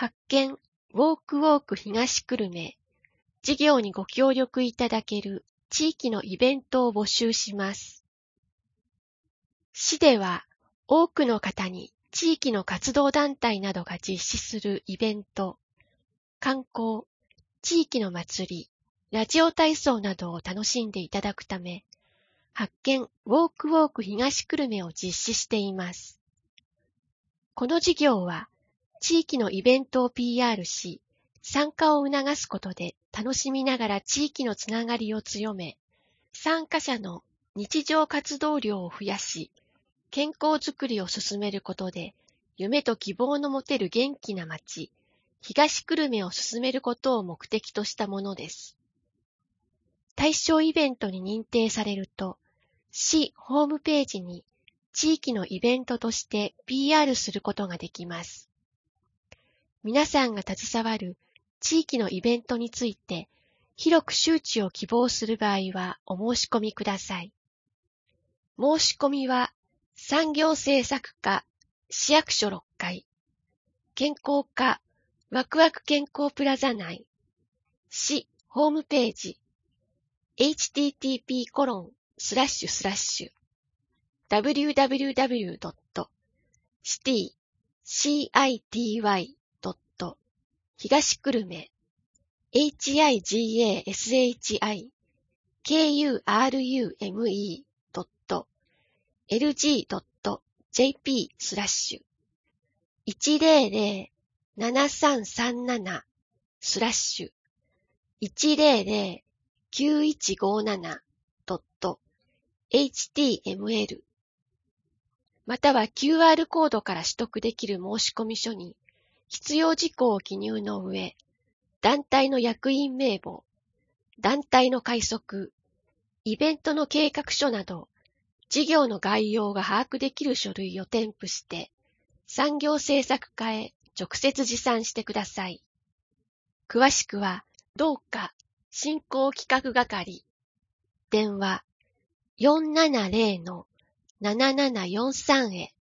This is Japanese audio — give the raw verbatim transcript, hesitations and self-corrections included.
発見、ウォークウォーク東久留米。事業にご協力いただける地域のイベントを募集します。市では多くの方に地域の活動団体などが実施するイベント、観光、地域の祭り、ラジオ体操などを楽しんでいただくため、発見ウォークウォーク東久留米を実施しています。この事業は地域のイベントを ピーアール し、参加を促すことで楽しみながら地域のつながりを強め、参加者の日常活動量を増やし、健康づくりを進めることで、夢と希望の持てる元気な街、東久留米を進めることを目的としたものです。対象イベントに認定されると、市ホームページに地域のイベントとして ピーアール することができます。皆さんが携わる地域のイベントについて広く周知を希望する場合はお申し込みください。申し込みは産業政策課市役所ろっかい、健康課ワクワク健康プラザ内、市ホームページ エイチティーティーピーコロンスラッシュスラッシュダブリューダブリューダブリュードットシティシーアイティーワイドット東久留米 エイチアイジーエーエスエイチアイケーユーアールユーエムイードットエルジードットジェーピースラッシュいちゼロゼロななさんさんななスラッシュいちゼロゼロきゅういちごななドットエイチティーエムエル または キューアール コードから取得できる申込書に必要事項を記入の上、団体の役員名簿、団体の会則、イベントの計画書など、事業の概要が把握できる書類を添付して、産業政策課へ直接持参してください。詳しくは、どうか振興企画係、電話 よんななゼロのななななよんさん へ